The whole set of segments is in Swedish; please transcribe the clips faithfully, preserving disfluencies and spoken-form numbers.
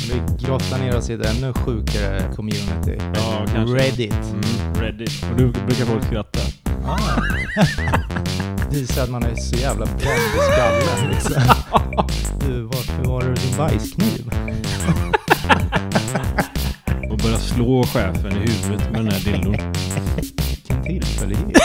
Vi grottar ner oss i ett ännu sjukare community. Ja, kanske. Reddit. Mm, Reddit. Och då brukar folk skratta. Ah. Visar att man är så jävla bränd i skallen. Liksom. Du, varför var det din bajskniv? Och börja slå chefen i huvudet med den här dildon. Vilken tillfällighet.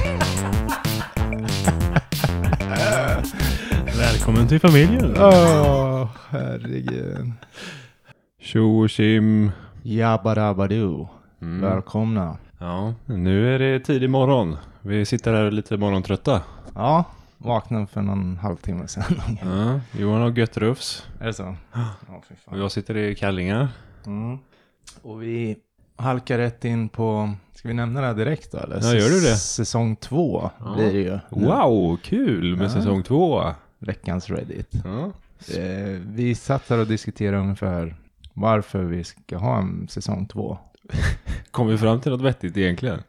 Välkommen till familjen. Åh, oh, herregud. Tjo och tjim. Jabba-dabba-doo. Mm. Välkomna. Ja, nu är det tidig morgon. Vi sitter här lite morgontrötta. Ja, vaknade för någon halvtimme sedan. Ja, Johan har gött rufs. Är det så? Ja, fy fan. Och jag sitter i kallingar. Mm. Och vi halkar rätt in på, ska vi nämna det här direkt då? Eller? Ja, gör du det? Säsong två ja. blir det ju. Wow, kul med ja. säsong två. Veckans Reddit. Ja. Eh, vi satt här och diskuterade ungefär varför vi ska ha en säsong två. Kom vi fram till något vettigt egentligen?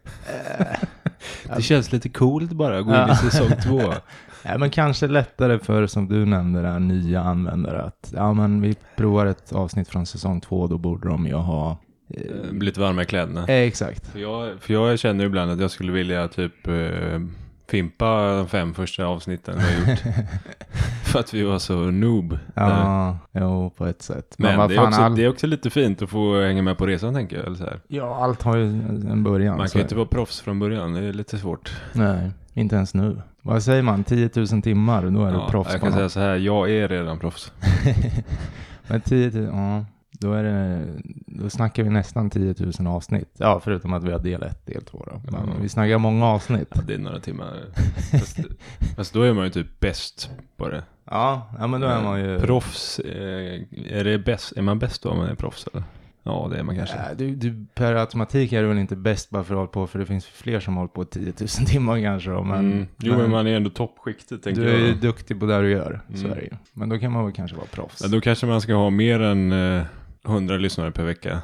Det känns lite coolt bara att gå in i säsong två. Ja, men kanske lättare för, som du nämnde, där, nya användare att ja, men vi provar ett avsnitt från säsong två, då borde de ju ha eh, lite varma i kläderna. Eh, exakt. För jag, för jag känner ibland att jag skulle vilja typ eh, fimpa de fem första avsnitten vi har gjort. För att vi var så noob. Ja, jo, på ett sätt. Men, men det, är också, all... det är också lite fint att få hänga med på resan, tänker jag. Eller så här. Ja, allt har ju en början. Man kan ju inte vara proffs från början, det är lite svårt. Nej, inte ens nu. Vad säger man? tio tusen timmar, då är ja, du proffs. Jag kan säga så här, jag är redan proffs. Men tio tusen, ja. Då, är det, då snackar vi nästan tio tusen avsnitt. Ja, förutom att vi har del ett, del två då. Men mm. vi snackar många avsnitt. Ja, det är några timmar. fast, fast då är man ju typ bäst på det. Ja, ja men då är man ju... Proffs, eh, är, det bäst, är man bäst då om man är proffs eller? Ja, det är man kanske. Ja, du, du, per automatik är du väl inte bäst bara för att hålla på, för det finns fler som håller på tio tusen timmar kanske då, men, mm. Jo, men, men man är ändå toppskiktet, tänker du jag. Du är duktig på det du gör, mm. så är det ju. Men då kan man väl kanske vara proffs. Ja, då kanske man ska ha mer än eh, hundra lyssnare per vecka.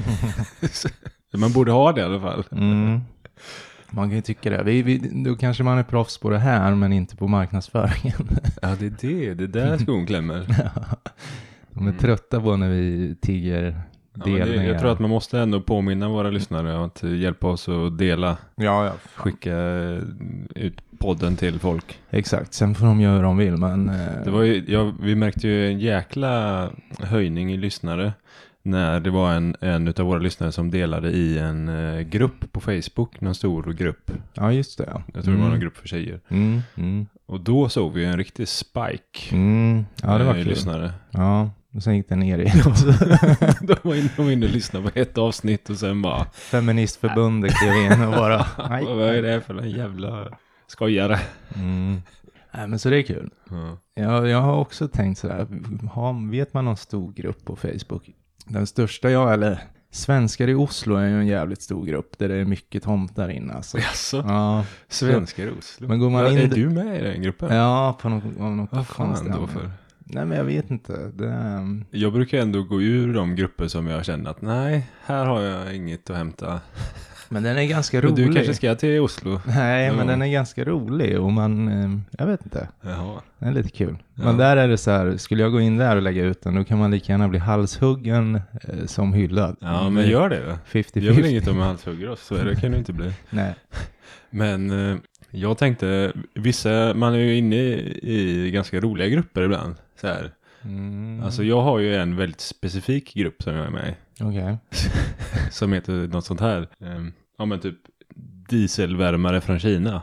Man borde ha det i alla fall. Mm. Man kan ju tycka det. Vi, vi, då kanske man är proffs på det här, men inte på marknadsföringen. Ja, det är det. Det är där skon klämmer. Ja. De är mm. trötta på när vi tigger delningar. Ja, det, jag tror att man måste ändå påminna våra lyssnare att hjälpa oss att dela. Ja, ja. Skicka ut podden till folk. Exakt. Sen får de göra vad de vill, men... Det var ju, ja, vi märkte ju en jäkla höjning i lyssnare när det var en, en av våra lyssnare som delade i en uh, grupp på Facebook, någon stor grupp. Ja, just det. Ja. Jag tror mm. det var en grupp för tjejer. Mm. Mm. Och då såg vi en riktig spike. Mm. Ja, det var kul. Lyssnare. Ja, och sen gick det ner igen. De var inne och, inne och lyssnade på ett avsnitt och sen bara... Feministförbundet klev in och bara... Nej. Vad är det för en jävla skojare? Mm. Nej, men så det är kul. Ja. Jag, jag har också tänkt sådär, har, vet man någon stor grupp på Facebook? Den största jag, eller svenskar i Oslo är ju en jävligt stor grupp där det är mycket tomtar inne. Alltså. Jaså? Ja. Svenskar i Oslo? Men går man in... Är du med i den gruppen? Ja, på något, något vad fan då för? Nej, men jag vet inte. Det är... Jag brukar ändå gå ur de grupper som jag känner att nej, här har jag inget att hämta. Men den är ganska rolig. Men du kanske ska till Oslo? Nej, ja. men den är ganska rolig och man, jag vet inte. Jaha. Den är lite kul. Ja. Men där är det så här, skulle jag gå in där och lägga ut den, då kan man lika gärna bli halshuggen eh, som hyllad. Ja, men gör det då. femtio femtio. Jag vill inget om att halshugger oss, så är det kan du inte bli. Nej. Men eh, jag tänkte, vissa, man är ju inne i, i ganska roliga grupper ibland. Så här. Mm. Alltså jag har ju en väldigt specifik grupp som jag är med i. Okej. Okay. Som heter något sånt här. Um, ja men typ dieselvärmare från Kina.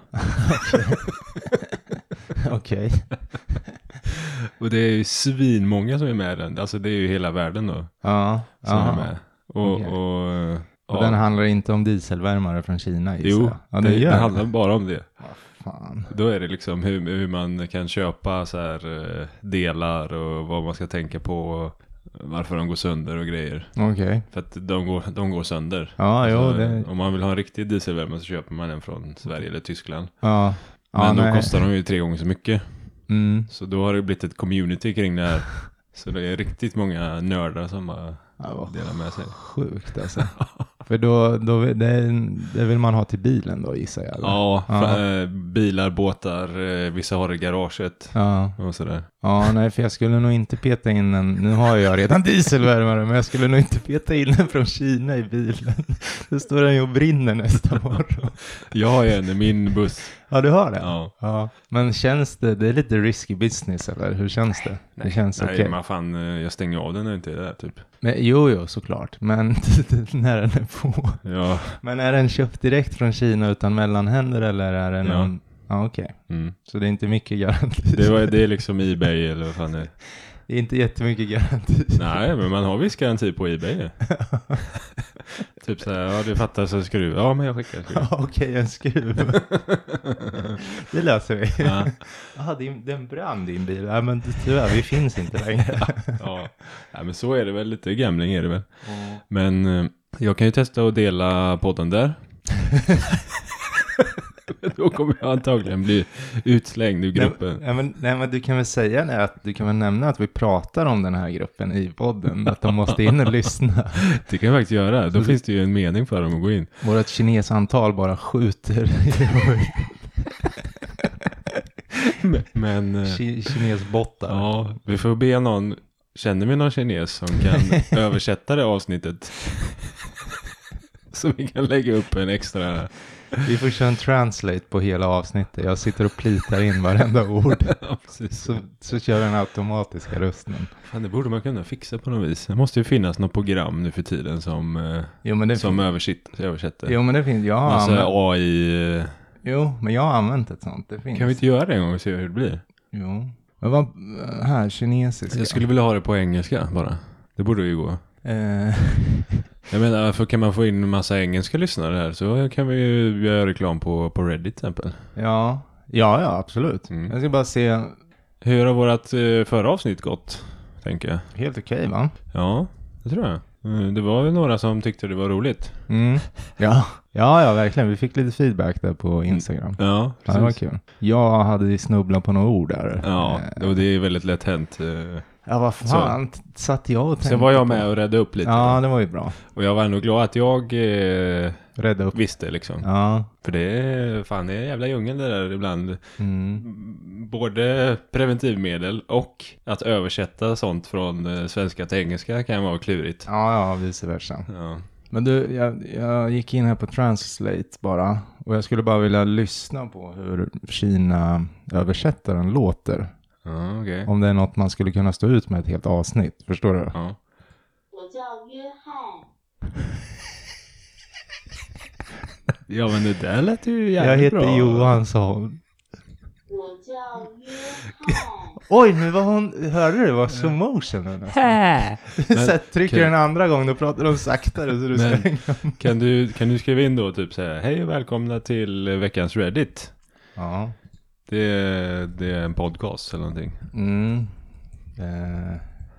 Okej. Och det är ju svinmånga som är med i den. Alltså det är ju hela världen då. Ja. Som är med. Och, okay. och, och ja. Den handlar inte om dieselvärmare från Kina. Jo, ja, det, det, gör det handlar bara om det. Ja, fan. Då är det liksom hur, hur man kan köpa så här uh, delar och vad man ska tänka på. Och varför de går sönder och grejer. Okej. Okay. För att de går, de går sönder. Ja, alltså, jo, det... Om man vill ha en riktig dieselvärmare så köper man den från Sverige eller Tyskland. Ja. Men ja, då nej. kostar de ju tre gånger så mycket. Mm. Så då har det blivit ett community kring det här. Så det är riktigt många nördar som bara ja, delar med sig. Sjukt alltså. För då, då det, det vill man ha till bilen då, gissar jag. Eller? Ja, Ja. För, bilar, båtar, vissa har i garaget Ja. och sådär. Ja, nej, för jag skulle nog inte peta in en, nu har jag redan dieselvärmare, men jag skulle nog inte peta in en från Kina i bilen. Då står den ju och brinner nästa morgon. Jag har ju en i min buss. Ja, du har det? Ja. Ja. Men känns det, det är lite risky business, eller hur känns det? Nej, det känns nej okej. men fan, jag stänger av den när jag inte är där typ. Men, jo, jo, såklart. Men när den är på. Ja. Men är den köpt direkt från Kina utan mellanhänder, eller är det någon... Ja, okej. Okay. Mm. Så det är inte mycket garanti. Det, var, det är liksom eBay eller vad fan det är. Det är inte jättemycket garanti. Nej, men man har viss garanti på eBay. Typ så här, ja det fattas en skruv. Ja, men jag skickar en skruv. Ja, okej, okay, en skruv. Det löser vi. Ja. Ja, det är, det är en brand i din bil. Ja, men tyvärr, vi finns inte längre. Ja. Ja, men så är det väl. Lite gambling är det väl. Mm. Men eh, jag kan ju testa att dela podden där. Då kommer jag antagligen bli utslängd ur gruppen. Nej, men, nej, men du kan väl säga det, att du kan väl nämna att vi pratar om den här gruppen i podden. Att de måste in och lyssna. Det kan jag faktiskt göra. Då finns det ju en mening för dem att gå in. Vårat kinesantal bara skjuter. Men... Ki- kinesbottar. Ja, vi får be någon... Känner vi någon kines som kan översätta det avsnittet? Så vi kan lägga upp en extra... Vi får köra en translate på hela avsnittet. Jag sitter och plitar in varenda ord. Ja, precis. Så, så kör den automatiska rösten. Fan, det borde man kunna fixa på något vis. Det måste ju finnas något program nu för tiden som, eh, Jo, men det som fin- översätter, översätter. Jo, men det finns. Jag har Alltså använt... A I... eh, Jo, men jag har använt ett sånt. Det finns. Kan vi inte göra det en gång och se hur det blir? Jo. Men vad... Här, kinesiska. Jag skulle vilja ha det på engelska bara. Det borde ju gå. Eh, Jag menar, för kan man få in en massa engelska lyssnare här så kan vi ju göra reklam på, på Reddit till exempel. ja. Ja, ja, absolut. Mm. Jag ska bara se... Hur har vårat eh, förra avsnitt gått, tänker jag? Helt okej, va? Ja, det tror jag. Mm, det var ju några som tyckte det var roligt. Mm. Ja. Ja, ja, verkligen. Vi fick lite feedback där på Instagram. Ja, Ja, det var precis. kul. Jag hade ju snubblat på några ord där. Ja, Eh, och det är väldigt lätt hänt. eh. Ja, vad fan. Satt jag och tänkte Sen var jag på- med och räddade upp lite. Ja, det var ju bra. Och jag var ändå glad att jag eh, Rädda upp. visste liksom. Ja. För det är fan, det är en jävla djungel det där ibland. Mm. Både preventivmedel och att översätta sånt från eh, svenska till engelska kan vara klurigt. Ja, ja, vice versa. Ja. Men du, jag, jag gick in här på Translate bara. Och jag skulle bara vilja lyssna på hur Kina-översättaren låter. Ja, okej. Om det är något man skulle kunna stå ut med ett helt avsnitt. Förstår du? Ja. 我叫约翰， Ja, men det där lät ju Jag jävligt heter bra. Johan, sa hon. 我叫约翰， Oj, nu var hon... Hörde du? Det var slow motion. nu nästan. Så jag trycker okej. den andra gången, då pratar de saktare så du Men- ska hänga. Kan du, kan du skriva in då typ så här: hej och välkomna till eh, veckans Reddit. Ja. Det är, det är en podcast eller någonting. Mm. Eh.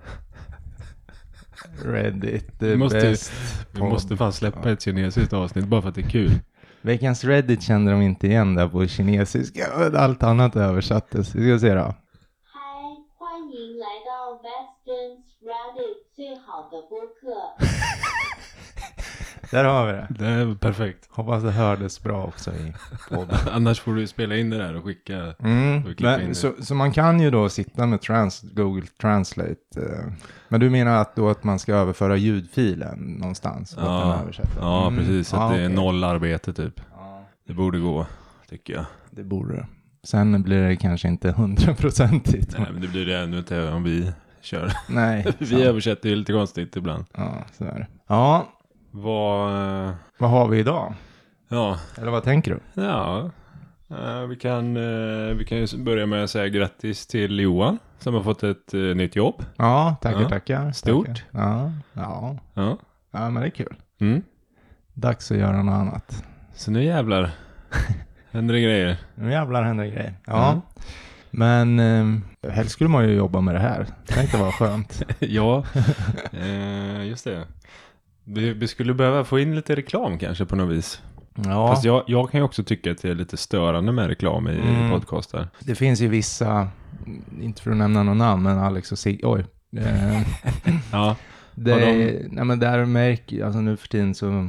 Reddit, the Vi måste- best. Vi måste fan släppa ett kinesiskt avsnitt bara för att det är kul. Veckans Reddit kände de inte igen där på kinesiska. Allt annat översattes. Vi ska se då. 嗨，欢迎来到 Western's Reddit 最好的播客。 Där har vi det. Det är perfekt. Hoppas det hördes bra också i podden. Annars får du spela in det där och skicka. Mm. Och klippa in Men, det. så, så man kan ju då sitta med trans, Google Translate. eh. Men du menar att då att man ska överföra ljudfilen någonstans? Och att den Ja, översätter? ja Mm. precis. Att Ja, det är okej. noll arbete typ. Ja, Det borde gå, tycker jag. det borde det. Sen blir det kanske inte hundraprocentigt. Nej, men det blir det ännu inte om vi kör. Nej. Vi sant. översätter ju lite konstigt ibland. Ja, så är det. Ja, Vad... eh, vad har vi idag? Ja, Eller vad tänker du? ja. Eh, vi, kan, eh, vi kan ju börja med att säga grattis till Johan som har fått ett eh, nytt jobb. Ja, tackar, Ja. tackar. Stort. Tackar. Ja, ja. Ja. Ja, men det är kul. Mm. Dags att göra något annat. Så nu jävlar händer det grejer. Nu jävlar händer det grejer. Ja. Mm. Men eh, helst skulle man ju jobba med det här. Tänk det var skönt. Ja, eh, just det. Vi, vi skulle behöva få in lite reklam kanske på något vis. Ja, Fast jag, jag kan ju också tycka att det är lite störande med reklam i Mm. podcaster. det finns ju vissa, inte för att nämna någon namn, men Alex och Sig, oj. Eh, Ja, det, Har nej, men där märker, alltså nu för tiden så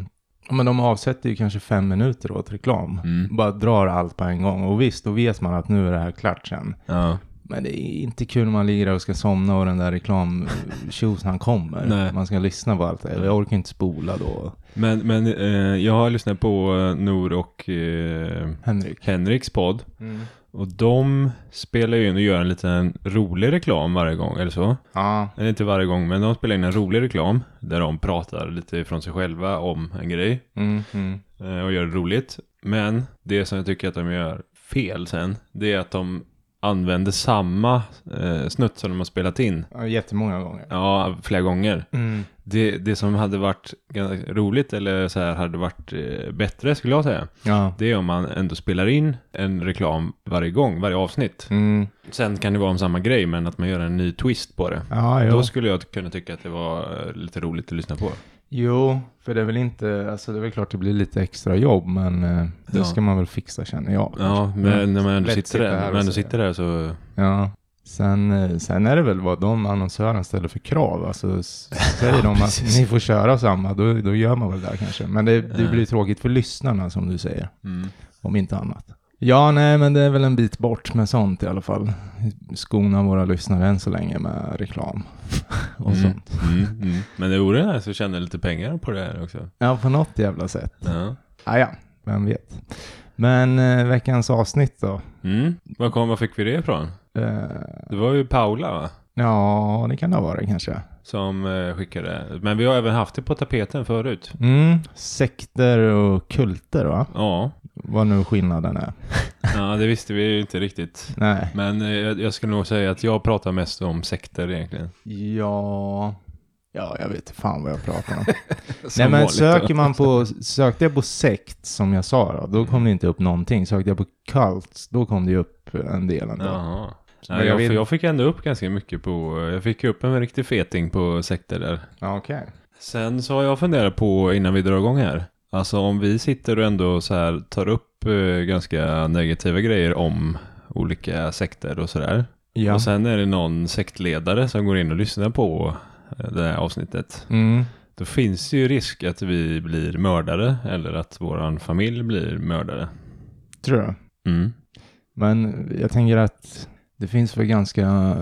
Men de avsätter ju kanske fem minuter åt reklam. Mm. Bara drar allt på en gång. Och visst, då vet man att nu är det här klart sen. Ja. Men det är inte kul när man ligger där och ska somna och den där reklam han kommer. Nej. Man ska lyssna på allt det. Jag orkar inte spola då. Men, men eh, jag har lyssnat på eh, Nor och eh, Henrik. Henriks podd. Mm. Och de spelar ju in och gör en liten rolig reklam varje gång, eller så. Ja. Eller inte varje gång, men de spelar in en rolig reklam där de pratar lite från sig själva om en grej. Mm, mm. eh, Och gör det roligt. Men det som jag tycker att de gör fel sen, det är att de använder samma eh, snutt som de har spelat in. Ja, jättemånga gånger. Ja, flera gånger. Mm. Det, det som hade varit ganska roligt eller så här hade varit eh, bättre skulle jag säga. Ja. Det är om man ändå spelar in en reklam varje gång, varje avsnitt. Mm. Sen kan det vara om samma grej, men att man gör en ny twist på det. Ja, jo. Då skulle jag kunna tycka att det var eh, lite roligt att lyssna på. Jo, för det är väl inte, alltså det är väl klart det blir lite extra jobb, men eh, det Ja. ska man väl fixa, känner jag. Ja, kanske. men när man ändå Lätt sitter sitta där, här när och man ändå säga. sitter där så... Ja. Sen, eh, sen är det väl vad de annonsören ställer för krav. Alltså s- säger de att precis. ni får köra samma, då, då gör man väl det kanske. Men det, det Ja. blir tråkigt för lyssnarna, som du säger. Mm. Om inte annat. Ja, nej, men det är väl en bit bort med sånt i alla fall. Skona våra lyssnare än så länge med reklam och Mm. sånt. Mm. Mm. Men det vore nice att tjäna lite pengar på det här också. Ja, på något jävla sätt. Ja. Ah, ja, vem vet. Men eh, veckans avsnitt då? Mm. Vad kom, vad fick vi det ifrån? Eh, Det var ju Paula, va? ja, det kan det ha varit kanske. Som eh, skickade. Men vi har även haft det på tapeten förut. Mm, sekter och kulter, va? Ja. Vad nu skillnaden är. Ja, det visste vi ju inte riktigt. Nej. Men eh, jag, jag skulle nog säga att jag pratar mest om sekter egentligen. Ja... Ja, jag vet inte fan vad jag pratar om. Som Nej, men vanligt söker då. man på, sökte jag på sekt, som jag sa då, då kom det inte upp någonting. Sökte jag på kult, då kom det ju upp en del ändå. Jaha. Men Nej, jag jag, vet- jag fick ändå upp ganska mycket på... Jag fick ju upp en riktig feting på sekter där. Ja, okej. Sen så har jag funderat på innan vi drar igång här. Alltså om vi sitter och ändå så här tar upp eh, ganska negativa grejer om olika sekter och sådär. Ja. Och sen är det någon sektledare som går in och lyssnar på eh, det här avsnittet. Mm. Då finns det ju risk att vi blir mördare eller att våran familj blir mördare. Tror jag. Mm. Men jag tänker att det finns väl ganska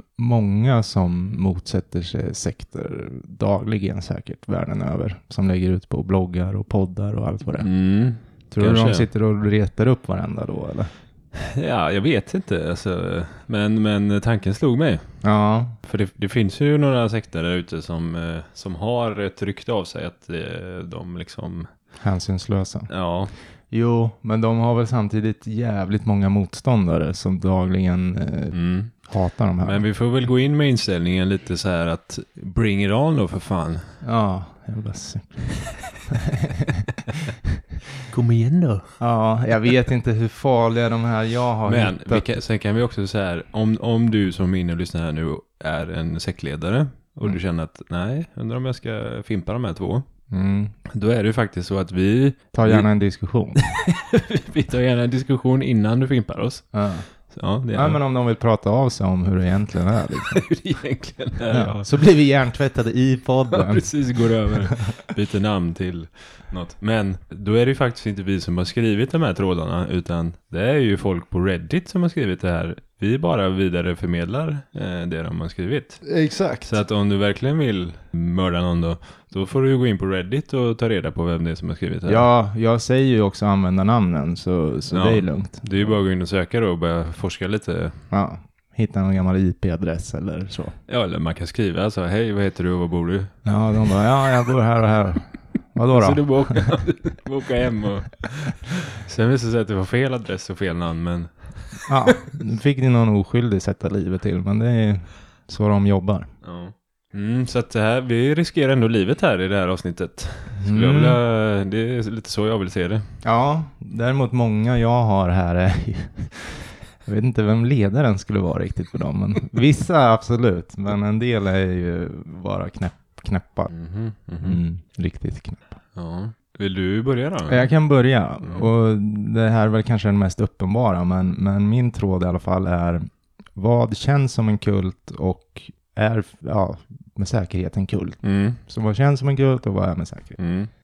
många som motsätter sig sekter dagligen säkert världen över. Som lägger ut på bloggar och poddar och allt vad det är. Mm. Tror du de kanske. sitter och retar upp varandra då, eller? Ja, jag vet inte. Alltså, men, men tanken slog mig. Ja. För det, det finns ju några sekter där ute som, eh, som har ett rykte av sig att eh, de liksom... Hänsynslösa. Ja, Jo, men de har väl samtidigt jävligt många motståndare som dagligen eh, mm. hatar de här. Men vi får väl gå in med inställningen lite så här att bring it on då för fan. Ja, jävla sy- Kom igen då. Ja, jag vet inte hur farliga de här jag har Men hittat. vi kan, sen kan vi också säga här, om, om du som är inne och lyssnar här nu är en sektledare och Mm. du känner att nej, undrar om jag ska fimpa de här två. Mm. Då är det ju faktiskt så att vi, Ta gärna en diskussion. vi tar gärna en diskussion innan du fimpar oss. Ja. Så, ja, det är Ja, men om de vill prata av sig om hur det egentligen är. Liksom. hur det egentligen är. Ja. Ja. Så blir vi hjärntvättade i Ja, podden. precis, går över. Byter namn till något. Men då är det ju faktiskt inte vi som har skrivit de här trådarna, utan det är ju folk på Reddit som har skrivit det här. Vi bara vidareförmedlar eh, det de har skrivit. Exakt. Så att om du verkligen vill mörda någon då, då får du ju gå in på Reddit och ta reda på vem det är som har skrivit det här. Ja, jag säger ju också använda namnen, så, så Ja. det är lugnt. Det är ju bara att gå in och söka då och börja forska lite. Ja. Hitta någon gammal I P-adress eller så. Ja, eller man kan skriva alltså, hej, vad heter du och var bor du? Ja, de bara, ja, jag bor här och här. Vadå Så då? du får åka, du får åka hem och... Sen visade det sig att det var fel adress och fel namn, men... Ja, nu fick ni någon oskyldig sätta livet till, men det är så de jobbar. Ja. Mm, så att det här, vi riskerar ändå livet här i det här avsnittet. Skulle jag Mm. vilja, det är lite så jag vill se det. Ja, däremot många jag har här är ju, jag vet inte vem ledaren skulle vara riktigt för dem, men vissa absolut, men en del är ju bara knäpp, knäppa. Mhm, mhm. Mm, riktigt knäppa. Ja. Vill du börja då? Jag kan börja, Mm. och det här är väl kanske den mest uppenbara, men, men min tråd i alla fall är: vad känns som en kult och är, ja, med säkerhet en kult? Mm, Så vad känns som en kult och vad är med säkerhet? mm.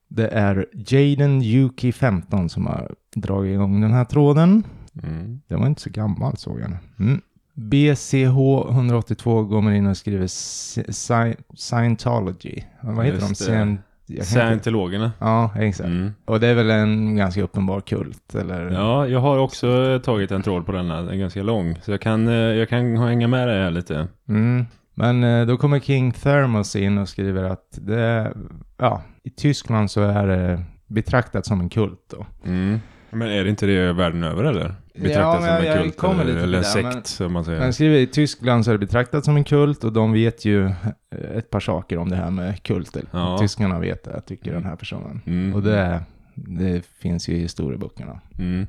Det är Jaden Yuki femton som har dragit igång den här tråden. Mm. Den var inte så gammal, såg jag nu. Mm. B C H ett åtta två går in och skriver Sci- Scientology. Vad heter Just de? det. Scient- jag kan inte- Scientologerna. Ja, exakt. Mm. Och det är väl en ganska uppenbar kult, eller? Ja, jag har också tagit en tråd på denna. Den är ganska lång. Så jag kan, eh, jag kan hänga med dig här lite. Mm. Men eh, då kommer King Thermos in och skriver att det är, ja, i Tyskland så är det betraktat som en kult då. Mm. Men är det inte det världen över eller? Betraktas Ja, men som jag- en jag kult kommer eller, lite till eller en det, sekt men- som man säger. Men skriver i Tyskland så är det betraktat som en kult och de vet ju ett par saker om det här med kulter. Ja. Tyskarna vet det, tycker den här personen. Mm. Och det, det finns ju i historieböckerna. Mm.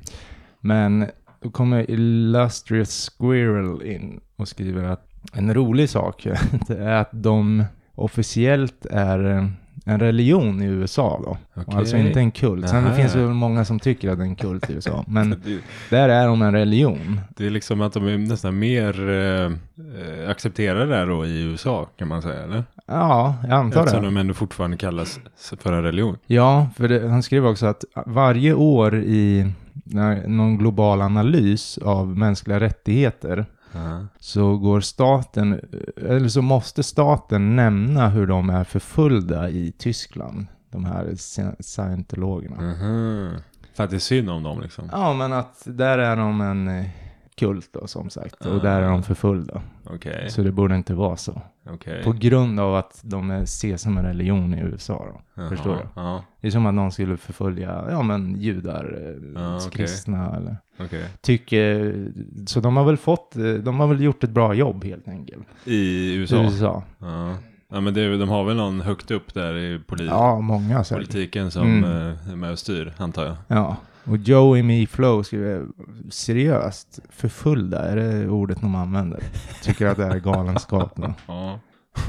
Men då kommer Illustrious Squirrel in och skriver att en rolig sak det är att de officiellt är en religion i U S A då. Okej. Alltså inte en kult. Sen Aha. finns det väl många som tycker att det är en kult i U S A. Men Det, där är de en religion. det är liksom att de är nästan mer eh, accepterade där då i U S A kan man säga, eller? Ja, jag antar Eftersom det. de ändå fortfarande kallas för en religion. Ja, för det, han skriver också att varje år i när, någon global analys av mänskliga rättigheter Ja. så går staten, eller så måste staten nämna hur de är förföljda i Tyskland, de här scientologerna. Mhm. För att det är synd om dem liksom. Ja, men att där är de en eh, kult då, som sagt, och där är de förföljda. Okej, Så det borde inte vara så. okej. På grund av att de är, ses som en religion i U S A då. Jaha, Förstår du? Ja, Det är som att någon skulle förfölja, ja men judar, eh, Ja, okej. kristna eller okej. tycker, så de har väl fått, eh, de har väl gjort ett bra jobb helt enkelt. I U S I A? U S A. Ja. Ja, men det, är- de har väl någon högt upp där i poli- Ja, många säkert. politiken som Mm. eh, är med och styr, antar jag. Ja, och Joey Me Flow skriver seriöst, förfullda, är det ordet de använder? Tycker att det är galenskap då. Ja.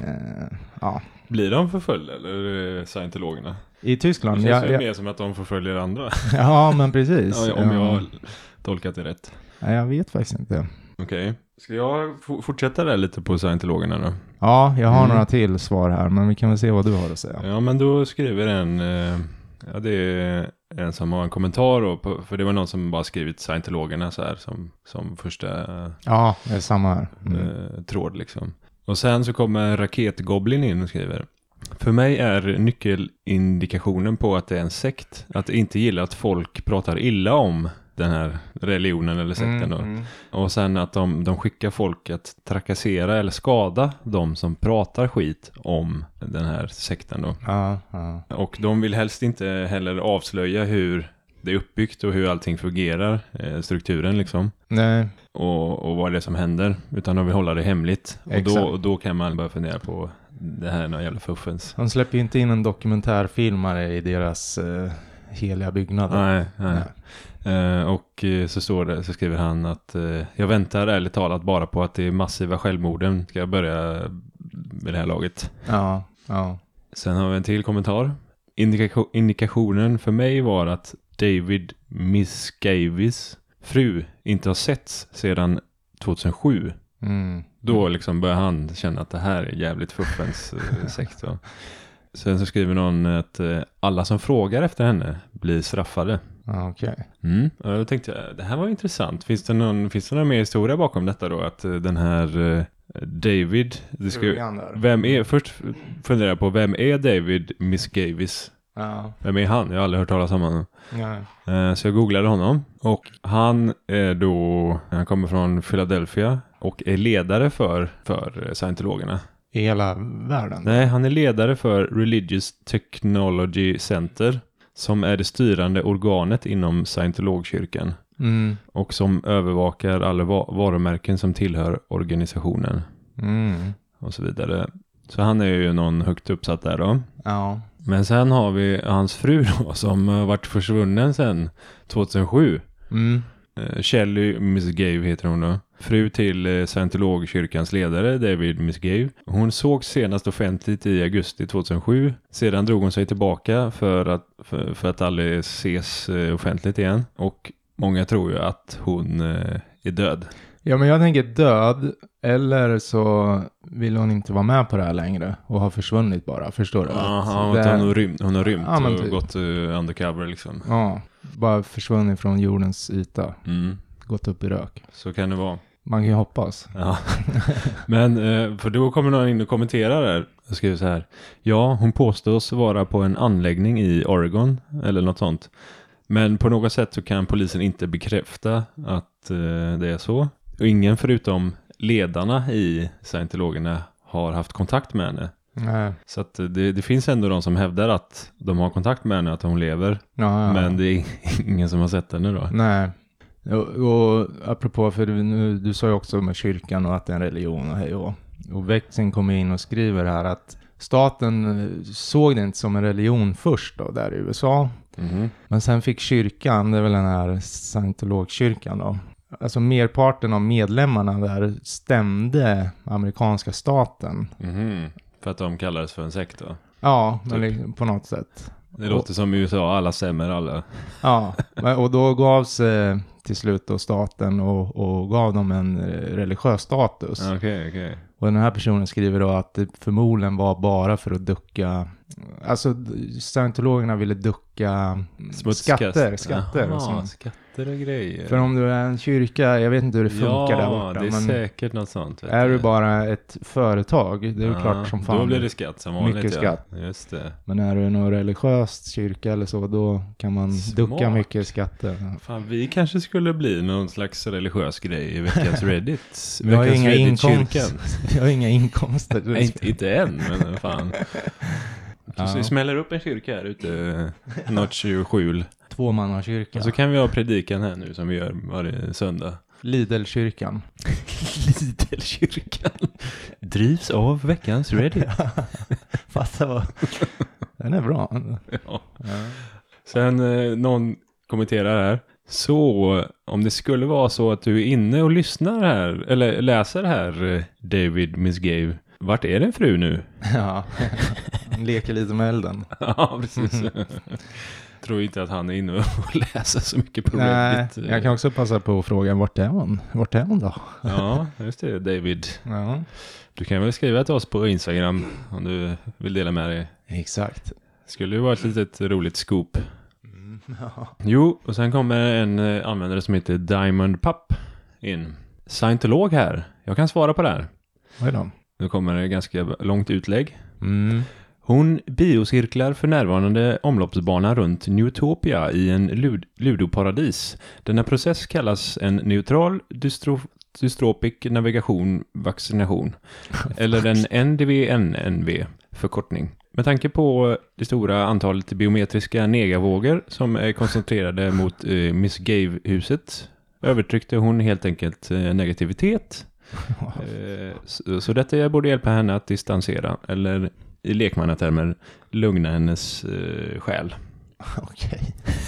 Eh, ja. Blir de förföljda eller är det scientologerna? I Det Tyskland, känns ja, ju ja, mer som att de förföljer andra. ja men precis. Ja, om jag Ja. har tolkat det rätt. Nej, jag vet faktiskt inte. Okej. Ska jag f- fortsätta där lite på scientologerna då? Ja, jag har Mm. några till svar här, men vi kan väl se vad du har att säga. Ja, men då skriver en... Eh, ja, det är en som har en kommentar då, på, för det var någon som bara skrivit scientologerna så här som, som första eh, Ja, det är samma här. Mm. eh, tråd liksom. Och sen så kommer Raketgoblin in och skriver: för mig är nyckelindikationen på att det är en sekt att inte gilla att folk pratar illa om den här religionen eller sekten då. Mm, mm. Och sen att de, de skickar folk att trakassera eller skada de som pratar skit om den här sekten då. Ja, ja. Och de vill helst inte heller avslöja hur det är uppbyggt och hur allting fungerar, eh, strukturen liksom. Nej, Och, och vad det är som händer. Utan de vill hålla det hemligt. Och Exakt. då, och då kan man börja fundera på det här är någon jävla fuffens. de släpper ju inte in en dokumentärfilmare i deras eh, heliga byggnader. Nej, nej. Eh, och eh, så står det, så skriver han att eh, jag väntar ärligt talat bara på att det massiva självmorden ska börja med det här laget. Ja, ja. Sen har vi en till kommentar. Indika- indikationen för mig var att David Miscavis fru inte har setts sedan tjugohundrasju. Mm. Då liksom börjar han känna att det här är jävligt fuffens eh, sekt. va. Sen så skriver någon att eh, alla som frågar efter henne blir straffade. Ja, okej. Mm. Och då tänkte jag, det här var intressant. Finns det någon, finns det någon mer historia bakom detta då? Att eh, den här eh, David, det ska, Frugan där. vem är, först funderar jag på, vem är David Miscavis? Ja, Vem är han? Jag har aldrig hört talas om honom. ja. Eh, Så jag googlade honom. Och han är då, han kommer från Philadelphia och är ledare för, för scientologerna. I hela världen. Nej, han är ledare för Religious Technology Center, som är det styrande organet inom scientologkyrkan Mm. och som övervakar alla va- varumärken som tillhör organisationen Mm. och så vidare. Så han är ju någon högt uppsatt där då. Ja. Men sen har vi hans fru då, som har varit försvunnen sedan tjugohundrasju. Mm. Eh, Shelley Misgave heter hon då. Fru till eh, scientologkyrkans ledare David Misgave. Hon såg senast offentligt i augusti tjugohundrasju. Sedan drog hon sig tillbaka för att, för, för att aldrig ses eh, offentligt igen. Och många tror ju att hon eh, är död. Ja, men jag tänker död, eller så vill hon inte vara med på det här längre och har försvunnit bara, förstår du? Aha, det... hon har rymt, hon har rymt ja, men och typ. gått uh, undercover liksom. Ja, bara försvunnit från jordens yta, Mm. gått upp i rök. Så kan det vara. Man kan ju hoppas. Ja. Men, eh, för då kommer någon in och kommenterar där. Jag skriver så här. Ja, hon påstås vara på en anläggning i Oregon, eller något sånt. Men på något sätt så kan polisen inte bekräfta att eh, det är så. Och ingen förutom ledarna i scientologerna har haft kontakt med henne. Nej. Så att det, det finns ändå de som hävdar att de har kontakt med henne, att hon lever. Ja, ja. Men det är ingen som har sett henne då. Nej. Och, och apropå, för du, nu, du sa ju också med kyrkan och att det är en religion och hej och. Och Växin kommer in och skriver här att staten såg det inte som en religion först då, där i U S A. Mm-hmm. Men sen fick kyrkan, det är väl den här scientologkyrkan då. Alltså merparten av medlemmarna där stämde amerikanska staten. Mm-hmm. För att de kallades för en sekt då. Ja, Typ. men liksom på något sätt. Det låter som i U S A, alla stämmer alla. Ja, och då gavs eh, till slut då staten och, och gav dem en eh, religiös status. Okej, okay, okej. Okay. Och den här personen skriver då att det förmodligen var bara för att ducka, alltså scientologerna ville ducka Smutskast. skatter, skatter Aha, och sånt. skatter och grejer. För om du är en kyrka, jag vet inte hur det funkar ja, där borta. Ja, det är men säkert något sånt. Vet är du du bara ett företag, det är ju ja, klart som fan. Då blir det skatt som vanligt. Mycket ja. skatt. Just det. Men är du någon religiös kyrka eller så, då kan man Smart. ducka mycket skatter. Fan, vi kanske skulle bli någon slags religiös grej i veckans Reddit. Vi har veckans inga Reddit-kyrkan. inkomster. Vi har inga inkomster. Nej, inte, inte än, men fan. Ja. Så vi smäller upp en kyrka här ute, något tjugosju. Tvåmannakyrka. Och så kan vi ha predikan här nu som vi gör varje söndag. Lidl-kyrkan. Lidl-kyrkan. Drivs av veckans Reddit. Fatta vad. Den är bra. Ja. Ja. Sen eh, någon kommenterar här. Så om det skulle vara så att du är inne och lyssnar här, eller läser här, eh, David Misgave, vart är din fru nu? Ja. Han leker lite med elden. Ja, precis. Tror inte att han är inne och läser så mycket på Nej, Reddit. jag kan också passa på att fråga, vart är hon? Vart är hon då? Ja, just det, David. Ja, Du kan väl skriva till oss på Instagram om du vill dela med dig. exakt. Skulle ju vara ett litet roligt scoop. Mm, ja. Jo, och sen kommer en eh, användare som heter Diamond Pup in. Scientolog här. Jag kan svara på det här. Vad är de? Nu kommer det ganska långt utlägg. Mm. Hon biocirklar för närvarande omloppsbana runt Newtopia i en lud- ludoparadis. Denna process kallas en neutral dystro- dystropic navigation vaccination. Eller en N D V N N V förkortning. Med tanke på det stora antalet biometriska negavågor som är koncentrerade mot eh, Miss Gave-huset övertryckte hon helt enkelt eh, negativitet. Eh, så, så detta borde hjälpa henne att distansera, eller i lekmannatermer lugna hennes eh, själ. Okej.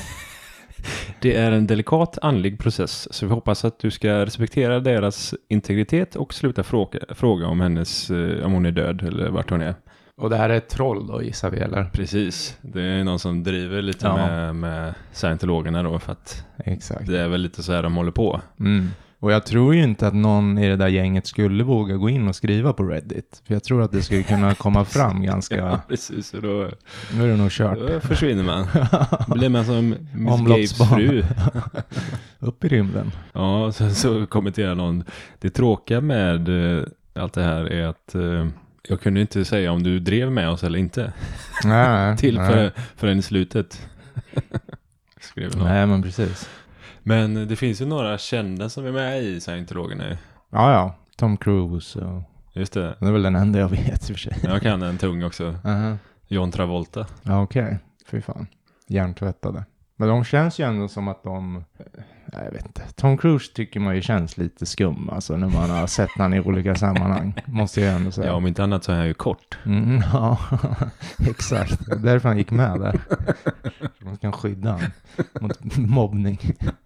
Det är en delikat andlig process, så vi hoppas att du ska respektera deras integritet och sluta fråga, fråga om hennes, eh, om hon är död eller vart hon är. Och det här är ett troll då, gissar vi, eller? Precis, det är någon som driver lite Ja. med, med scientologerna då, för att Exakt. det är väl lite så här de håller på. Mm. Och jag tror ju inte att någon i det där gänget skulle våga gå in och skriva på Reddit. För jag tror att det skulle kunna komma fram ganska... Ja, precis, och då, Nu är det nog kört. då försvinner man. Då blir man som Miss Gaves Omloppsbana. fru. Upp i rymden. Ja, och sen så kommenterar någon. Det tråkiga med eh, allt det här är att eh, jag kunde inte säga om du drev med oss eller inte. Nej, Till nej. för, förrän i slutet. Skrev någon. Nej, men precis. Men det finns ju några kända som är med i scientologerna. Ja, ja. Tom Cruise. Och... Just det. Det är väl den enda jag vet i och för sig. Jag kan en tung också. Uh-huh. John Travolta. Ja, okej. Okay. Fy fan. Hjärntvättade. Men de känns ju ändå som att de... Nej, jag vet inte. Tom Cruise tycker man ju känns lite skum. Alltså när man har sett han i olika sammanhang. Måste jag ändå säga. Ja, om inte annat så är han ju kort. Mm, ja, exakt. Det är därför han gick med där. Man kan skydda han mot mobbning.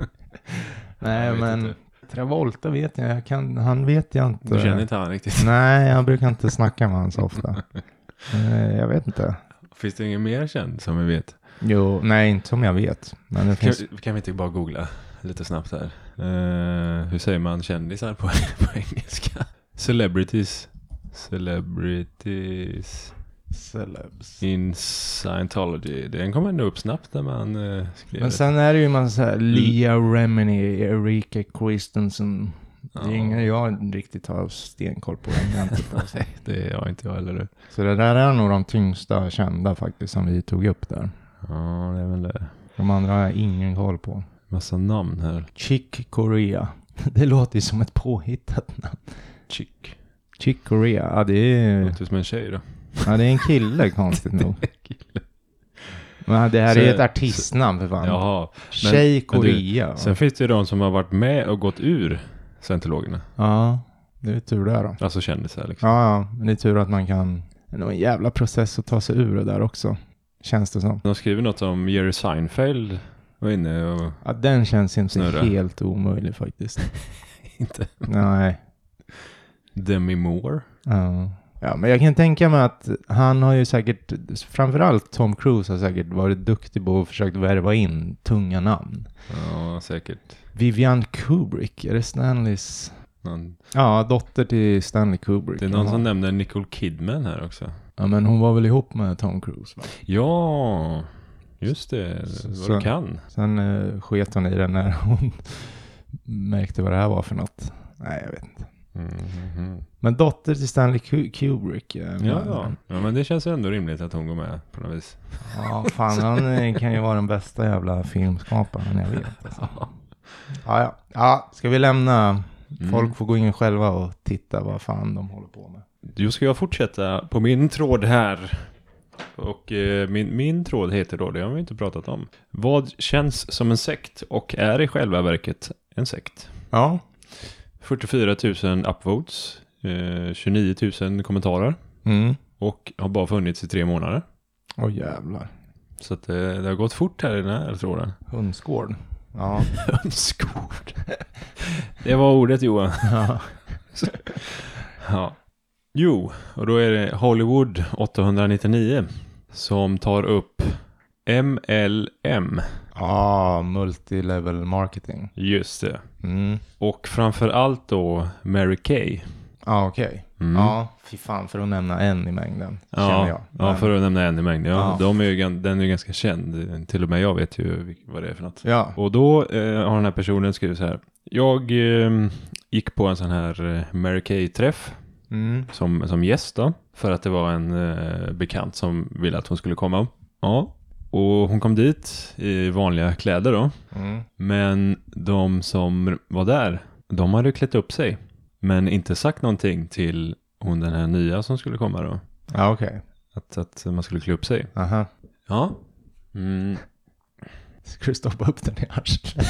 Nej, Jag vet men inte. Travolta vet jag. jag kan, han vet jag inte. Du känner inte han riktigt. Nej, jag brukar inte snacka med han så ofta. Eh, Jag vet inte. Finns det ingen mer känd som vi vet? Jo, nej, inte som jag vet. Men det Kan, finns... kan vi inte bara googla? lite snabbt här. Uh, hur säger man kändisar på, på engelska? Celebrities. Celebrities. Celebs. In Scientology. Den kom ändå upp snabbt när man uh, skrev. Men sen är det ju man säger Leah Remini, Erika Christensen. Det är Ja. inga jag riktigt har stenkoll på. Nej, det är jag inte jag heller. Så det där är nog de tyngsta kända faktiskt som vi tog upp där. Ja, det är väl det. De andra har jag ingen koll på. Massa namn här. Chick Corea. Det låter ju som ett påhittat namn. Chick. Chick Corea. Ja, det är, Låter som en tjej då. ja, det är en kille konstigt nog. Men det här Så- är ett artistnamn för fan. Jaha. Tjej men du, Korea. Sen finns det ju de som har varit med och gått ur scientologerna. Ja, det är tur där då. Alltså kändisar liksom. Ja, ja, men det är tur att man kan... Det är nog en jävla process att ta sig ur det där också. Känns det som. De skriver något om Jerry Seinfeld var inne och Ja, den känns inte Snurra. helt omöjlig faktiskt. inte. Nej. Demi Moore. Ja. Ja, men jag kan tänka mig att han har ju säkert, framförallt Tom Cruise har säkert varit duktig på att försöka värva in tunga namn. Ja, säkert. Vivian Kubrick, är det Stanleys... Någon, Ja, dotter till Stanley Kubrick. det är någon Ja. som nämnde Nicole Kidman här också. Ja, men hon var väl ihop med Tom Cruise, va? Ja, just det. Vad Så- du kan. Sen uh, sket hon i det när hon märkte vad det här var för något. Nej, jag vet inte. Mm, mm, Men dotter till Stanley Ku- Kubrick. eh, ja, ja. ja, men det känns ändå rimligt att hon går med på något vis. Ja, fan, han eh, kan ju vara den bästa jävla filmskaparen jag vet. Alltså. Ja, ja. Ja, ska vi lämna... Folk får gå in själva och titta vad fan de håller på med. Då ska jag fortsätta på min tråd här. Och eh, min, min tråd heter då, det har vi inte pratat om. Vad känns som en sekt och är i själva verket en sekt? Ja. fyrtiofyra tusen upvotes, eh, tjugonio tusen kommentarer Mm. och har bara funnits i tre månader. Åh jävlar. Så att, eh, det har gått fort här i den här tråden. Hundsgård. Ja. Hönsgård. Det var ordet, Johan. Ja. Ja. Jo, och då är det Hollywood åttahundranittionio som tar upp M L M. Ja, multilevel marketing. Just det. Mm. Och framförallt då Mary Kay. Ja, okej. Mm. Ja, fy fan för att nämna en i mängden. Känner Ja, jag. ja, Men- för att nämna en i mängden. Ja, Ja. De är ju, gan- den är ju ganska känd. Till och med jag vet ju vilk- vad det är för något. Ja. Och då eh, har den här personen skrivit så här. Jag eh, gick på en sån här eh, Mary Kay-träff Mm. som, som gäst då. För att det var en eh, bekant som ville att hon skulle komma. Ja. Och hon kom dit i vanliga kläder då. Mm. Men de som var där, de hade klätt upp sig. Men inte sagt någonting till hon den här nya som skulle komma då. Ja, okej. Att, att man skulle klä upp sig. Aha. Ja. Mm. Ska du stoppa upp den i arslet?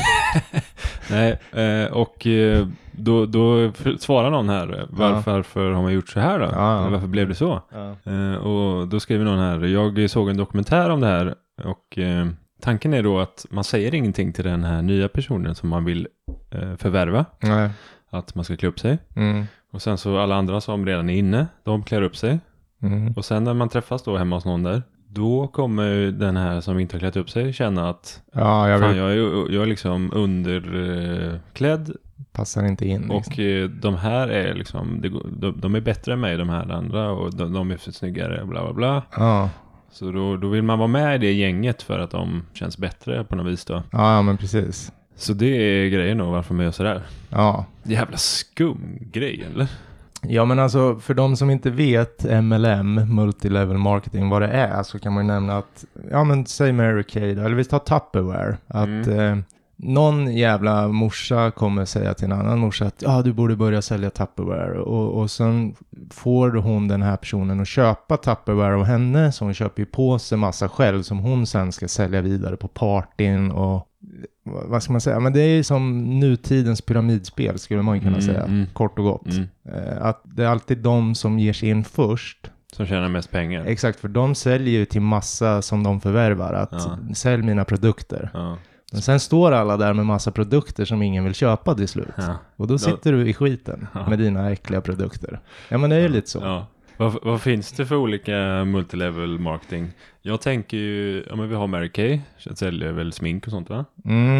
Nej, eh, och eh, då, då f- svarar någon här. Varför, varför har man gjort så här då? Ja, ja. Eller varför blev det så? Ja. Eh, och då skriver någon här. Jag såg en dokumentär om det här. Och eh, tanken är då att man säger ingenting till den här nya personen som man vill eh, förvärva. Nej. Att man ska klä upp sig. Mm. Och sen så alla andra som redan är inne, de klär upp sig. Mm. Och sen när man träffas då hemma hos någon där, då kommer ju den här som inte har klätt upp sig känna att Ja, jag fan, vill... jag är, jag är liksom underklädd. passar inte in. Liksom. Och eh, de här är liksom, det går- de, de är bättre än mig, de här andra. Och de, de är för snyggare, bla bla bla. Ja. Så då, då vill man vara med i det gänget för att de känns bättre på något vis då. Ja, men precis. Så det är grejen då, varför man gör sådär. Ja. Jävla skum grej, eller? Ja, men alltså för de som inte vet M L M, multilevel marketing, vad det är, så kan man ju nämna att, ja men säg Mary Kay då, eller vi tar Tupperware, att Mm. eh, någon jävla morsa kommer säga till en annan morsa att ja, du borde börja sälja Tupperware, och, och sen får hon den här personen att köpa Tupperware av henne, så hon köper ju på sig massa själv som hon sen ska sälja vidare på partyn och vad ska man säga, men det är ju som nutidens pyramidspel skulle man ju kunna Mm, säga, mm. kort och gott. Mm. Eh, Att det är alltid de som ger sig in först. Som tjänar mest pengar. Exakt, för de säljer ju till massa som de förvärvar. Att Ja. sälj mina produkter. Ja. Men sen står alla där med massa produkter som ingen vill köpa till slut. Ja. Och då sitter du i skiten Ja. med dina äckliga produkter. Ja, men det är ju lite så. Ja. Vad, vad finns det för olika multilevel marketing? Jag tänker ju, ja men vi har Mary Kay, som säljer väl smink och sånt va? Mm.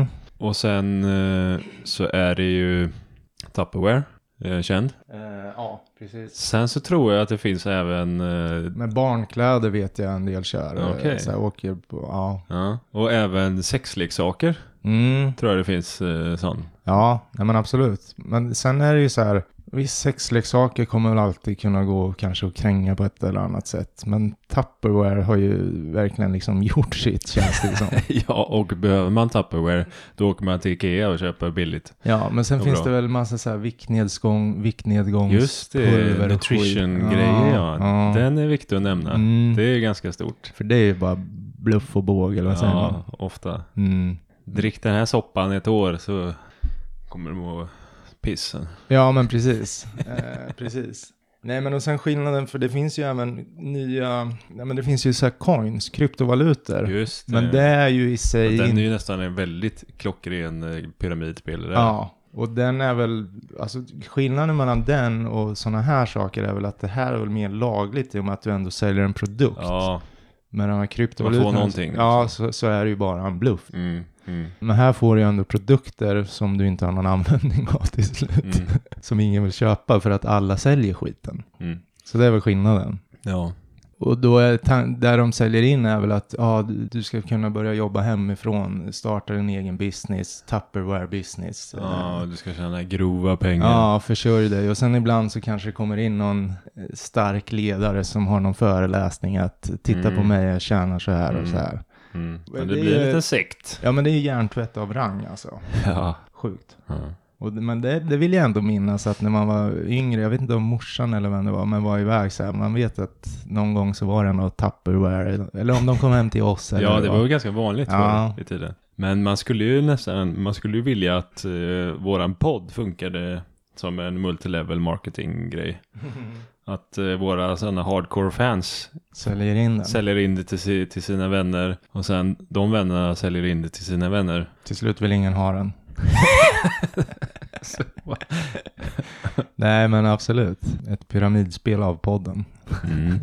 Och sen eh, så är det ju Tupperware, eh, känd. Uh, ja, precis. Sen så tror jag att det finns även... Eh, Med barnkläder vet jag en del kör. Okej. Så jag åker på, ja. ja, och även sexleksaker. Mm. Tror jag det finns eh, sån. Ja, nej men absolut. Men sen är det ju så här, viss sexleksaker kommer väl alltid kunna gå kanske att kränga på ett eller annat sätt. Men Tupperware har ju verkligen liksom gjort sitt, känns det som. Ja, och behöver man Tupperware, då åker man till Ikea och köper billigt. Ja, men sen Och finns bra. det väl massa så här viktnedgång, viktnedgångs Just det, pulver och nutrition-grejer, skit. ja. Ja. Den är viktig att nämna. Mm. Det är ganska stort. För det är ju bara bluff och båg, eller vad säger man? Ja, ofta. Mm. Drick den här soppan ett år så kommer du må pissen. Ja, men precis. eh, precis. Nej, men och sen skillnaden, för det finns ju även nya, nej, men det finns ju så här coins, kryptovalutor. Just det. Men det är ju i sig... Den är ju nästan en väldigt klockren eh, pyramidspelare. Ja, och den är väl, alltså skillnaden mellan den och såna här saker är väl att det här är väl mer lagligt i och med att du ändå säljer en produkt. Ja. Med de här kryptovalutorna. Man får någonting. Ja, så, så är det ju bara en bluff. Mm, mm, Men här får du ju ändå produkter som du inte har någon användning av till slut. mm, Som ingen vill köpa för att alla säljer skiten. mm. Så det är väl skillnaden. Ja. Och då är tan- där de säljer in är väl att ja, du, du ska kunna börja jobba hemifrån, starta din egen business, Tupperware business. Ja, du ska tjäna grova pengar. Ja, försörj dig. Och sen ibland så kanske det kommer in någon eh, stark ledare som har någon föreläsning att titta Mm. på mig, jag tjänar så här och Mm. så här. Mm. Men Men det det blir är- en liten sekt. Ja, men det är hjärntvätt av rang alltså. Ja. Sjukt. Ja. Och, det- men det, det vill jag ändå minnas att när man var yngre, jag vet inte om morsan eller vem det var, men var iväg så här, man vet att någon gång så var det något Tupperware, eller om de kom hem till oss. Eller Ja, vad det var ju ganska vanligt Ja. förr i tiden. Men man skulle ju nästan, man skulle ju vilja att uh, våran podd funkade som en multilevel marketing-grej. Att uh, våra sådana hardcore fans Säljer in den. säljer in det till, si, till sina vänner och sen de vännerna säljer in det till sina vänner. Till slut vill ingen ha den. Nej, men absolut. Ett pyramidspel av podden. Mm.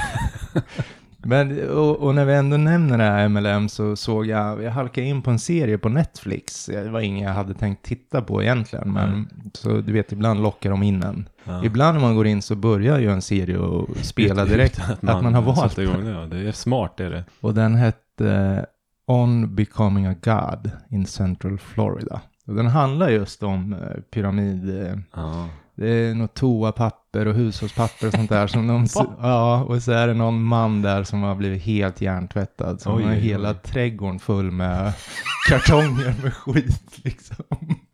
Men, och, och när vi ändå nämner det här M L M så såg jag, jag halkade in på en serie på Netflix. Det var ingen jag hade tänkt titta på egentligen, men Mm. så du vet, ibland lockar de in en. Ja. Ibland när man går in så börjar ju en serie och spela direkt Utan att man, har valt. satte igång det, ja. Det är smart, det är det. Och den hette On Becoming a God in Central Florida. Och den handlar just om eh, pyramid... Eh, Ja. det är något toapapper och hushållspapper och sånt där. Som de, ja, och så är det någon man där som har blivit helt hjärntvättad. Som Oj, har oj, hela oj. trädgården full med kartonger med skit liksom.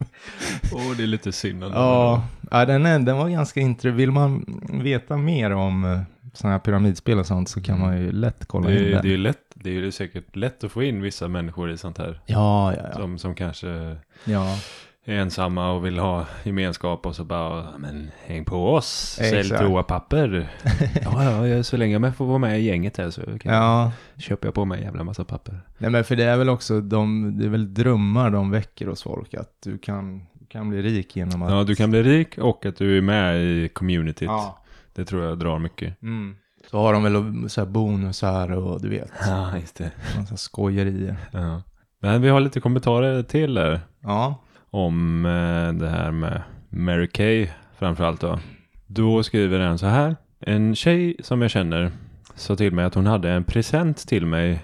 Åh, det är lite synd. Ja, ja den, är, den var ganska intressant. Vill man veta mer om eh, sådana här pyramidspel och sånt så kan man ju lätt kolla Det in är, den. det är ju lätt, det är ju säkert lätt att få in vissa människor i sånt här. Ja, ja, ja. Som, som kanske ja. är ensamma och vill ha gemenskap och så bara, men häng på oss, sälj Exakt. toapapper. ja, ja, så länge man får vara med i gänget här så kan Ja, köper jag på mig en jävla massa papper. nej men för det är väl också, de, det är väl drömmar de väcker hos folk. Att du kan, kan bli rik genom att... Ja, du kan bli rik och att du är med i communityt. Ja. Det tror jag drar mycket. Mm. Så har de väl så här bonusar och du vet, Ja, just det. massa skojerier. Ja. Men vi har lite kommentarer till där Ja. om eh, det här med Mary Kay framförallt då. Då skriver den så här. En tjej som jag känner sa till mig att hon hade en present till mig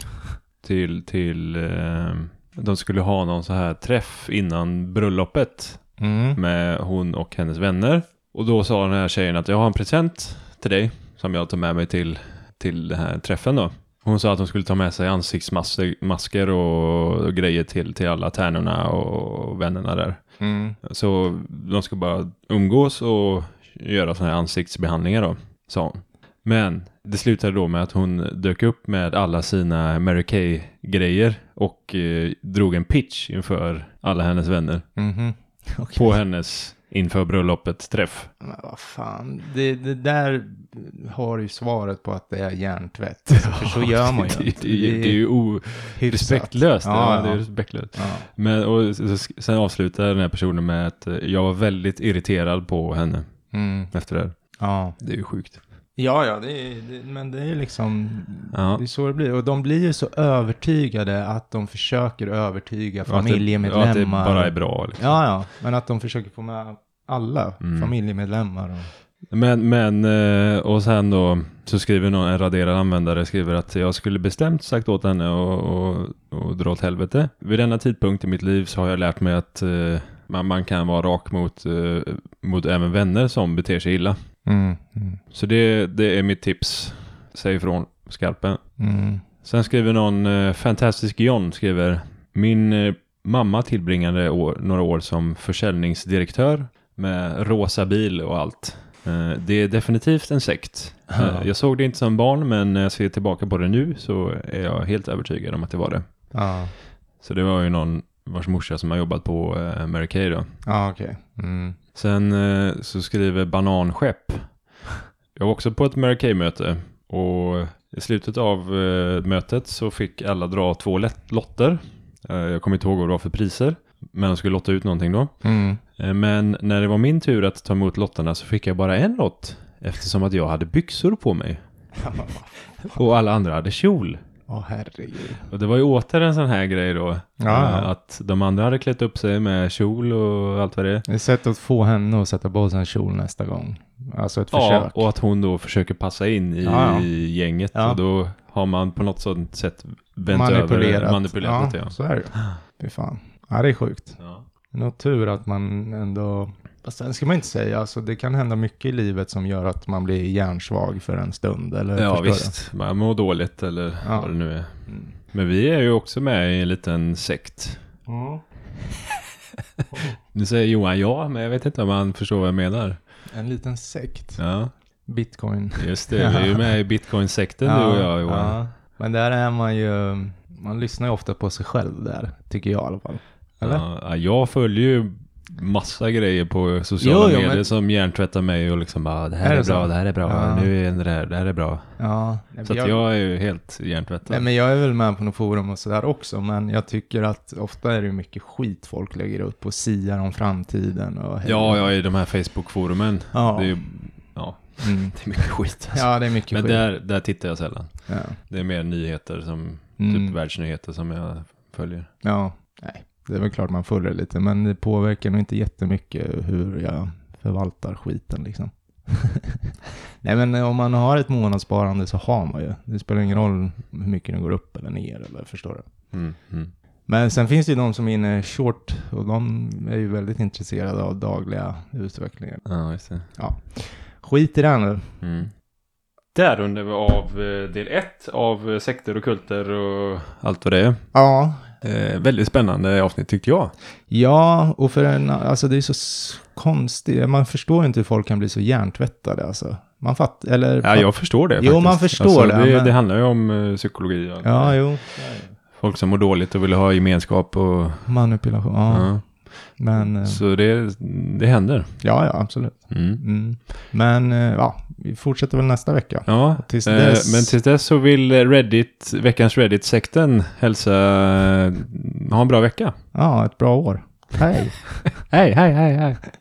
till, till eh, de skulle ha någon så här träff innan bröllopet Mm. med hon och hennes vänner. Och då sa den här tjejen att jag har en present till dig som jag tar med mig till, till den här träffen då. Hon sa att hon skulle ta med sig ansiktsmasker och, och grejer till, till alla tärnorna och vännerna där. Mm. Så de ska bara umgås och göra såna här ansiktsbehandlingar då, sa hon. Men det slutade då med att hon dök upp med alla sina Mary Kay-grejer och eh, drog en pitch inför alla hennes vänner Mhm. Okej. på hennes inför bröllopet träff. Men vad fan, det, det där har ju svaret på att det är hjärntvätt. Alltså, för så gör man ju det, inte. det, det, det är ju hyfsat. orespektlöst. Ja, Ja, det är ja. respektlöst. Ja. Men och så, sen avslutar den här personen med att eh, jag var väldigt irriterad på henne Mm. efter det här. Ja. Det är ju sjukt. Ja, ja, det är, det, men det är liksom, Ja. det är så det blir. Och de blir ju så övertygade att de försöker övertyga Ja, att det- familjemedlemmar. Ja, att det bara är bra. Liksom. Ja, ja, men att de försöker få med alla Mm. familjemedlemmar. Och... Men, men eh, och sen då så skriver någon, en raderad användare skriver att jag skulle bestämt sagt åt henne och, och, och dra åt helvete. Vid denna tidpunkt i mitt liv så har jag lärt mig att eh, man, man kan vara rak mot, eh, mot även vänner som beter sig illa. Mm, mm, Så det, det är mitt tips. Säg ifrån skarpen. mm. Sen skriver någon, eh, Fantastisk John skriver, min eh, mamma tillbringade år, några år som försäljningsdirektör med rosa bil och allt. Eh, det är definitivt en sekt. Eh, Ja. jag såg det inte som barn, men när jag ser tillbaka på det nu så är jag helt övertygad om att det var det. Ja, Så det var ju någon vars morsa som har jobbat på eh, Mary Kay då. ja okej. Mm. Sen eh, så skriver Bananskepp. Jag var också på ett Mary Kay-möte och i slutet av eh, mötet så fick alla dra två lätt- lotter. Eh, jag kommer inte ihåg vad det var för priser, men de skulle lotta ut någonting då. Mm. Eh, men när det var min tur att ta emot lotterna så fick jag bara en lott eftersom att jag hade byxor på mig och alla andra hade kjol. Åh herregud. Och det var ju åter en sån här grej då. Ja. eh, Att de andra hade klätt upp sig med kjol och allt vad det är. Det är ett sätt att få henne att sätta på sig en kjol nästa gång. Alltså ett Ja, försök. och att hon då försöker passa in i Ja, ja. gänget. Ja. Och då har man på något sånt sätt vänt manipulerat. över manipulerat ja, det. Ja. så är det. Fy fan. Ja, det är sjukt. Ja. Något tur att man ändå... Fast sen ska man inte säga, alltså det kan hända mycket i livet som gör att man blir hjärnsvag för en stund. Eller Ja, förstår visst. Man mår dåligt eller Ja. vad det nu är. du? Mm. Men vi är ju också med i en liten sekt. Mm. Nu säger Johan ja, men jag vet inte om han förstår vad jag menar. En liten sekt. Ja, Bitcoin. just det. Vi är ju med i Bitcoin-sekten du och jag, Johan. ja. Men där är man ju... Man lyssnar ju ofta på sig själv där, tycker jag i alla fall. Eller? Ja, jag följer ju massa grejer på sociala Jo, jo, medier men- som hjärntvättar mig och liksom bara, det här Är är, det bra, så? det här är bra, Ja. nu är det här, det här är bra. Ja. Så att jag är ju helt hjärntvättad. Nej, men jag är väl med på något forum och sådär också, men jag tycker att ofta är det ju mycket skit folk lägger upp och siar om framtiden. Och Ja, jag är i de här Facebook-forumen. Ja. Det är ju, ja, Mm. det är mycket skit. Alltså. Ja, det är mycket Men skit. där, där tittar jag sällan. Ja. Det är mer nyheter som, Mm. typ världsnyheter som jag följer. ja, nej. Det är väl klart man följer lite, men det påverkar nog inte jättemycket hur jag förvaltar skiten liksom. Nej, men om man har ett månadssparande så har man ju. Det spelar ingen roll hur mycket den går upp eller ner, eller förstår du? Mm, mm. Men sen finns det ju de som är inne short och de är ju väldigt intresserade av dagliga utvecklingen. Ja, just det. Ja. Skit i den nu. Mm. Där rundar vi av eh, del ett av eh, sekter och kulter och allt vad det är. Ja. Eh, väldigt spännande avsnitt tyckte jag. Ja, och för en, alltså det är så s- konstigt. Man förstår inte hur folk kan bli så hjärntvättade alltså. Man fatt, eller... Ja, jag förstår det Jo, faktiskt. man förstår alltså, det, det. men- Det handlar ju om eh, psykologi. Och Ja, jo. folk som mår dåligt och vill ha gemenskap och... Manipulation, ja. Ja. Men, eh, Så det, det händer. ja, ja, absolut. Mm. Mm. Men, eh, ja, vi fortsätter väl nästa vecka. Ja, Tills eh, dess- men tills dess så vill Reddit, veckans Reddit-sekten hälsa, ha en bra vecka. Ja, ett bra år. Hej. Hej, hej, hej, hej.